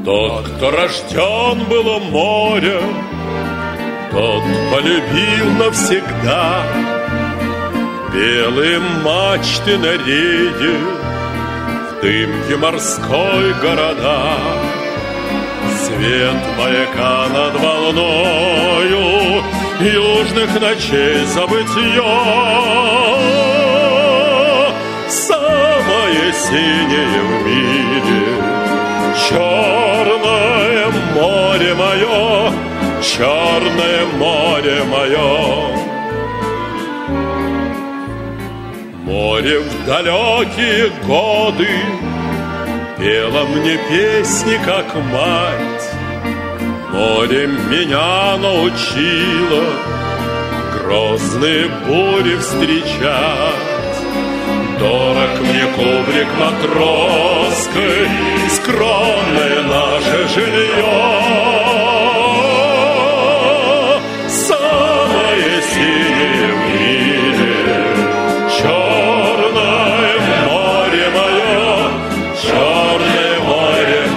Тот, кто рожден был у моря, тот полюбил навсегда белые мачты на рейде, в дымке морской города. Свет маяка над волною южных ночей забытье, самое синее в мире, черное море мое, черное море мое. Море в далекие годы пело мне песни, как мать. Море меня научило грозные бури встречать. Дорог мне кубрик матросской, скромное наше жилье. Самое синее в мире, черное море мое, черное море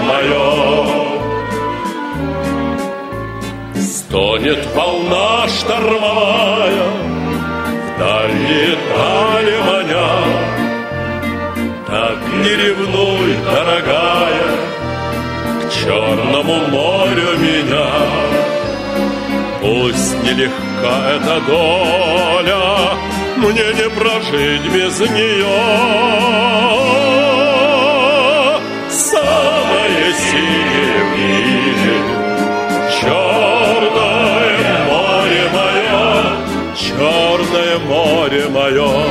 мое. Стонет волна штормовая, вдали дали маня. Так не ревнуй, дорогая, к черному морю меня. Пусть нелегка эта доля, мне не прожить без нее. Самое синее в мире, черное море мое, черное море мое.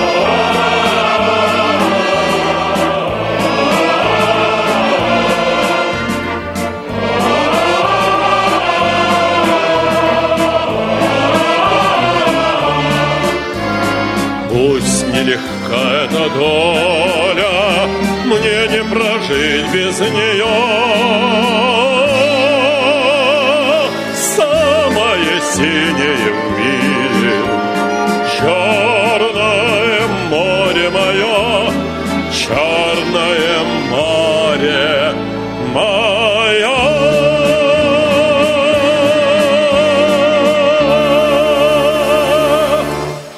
Пусть нелегка эта доля, мне не прожить без нее. Самое синее в мире, черное море мое, черное море мое.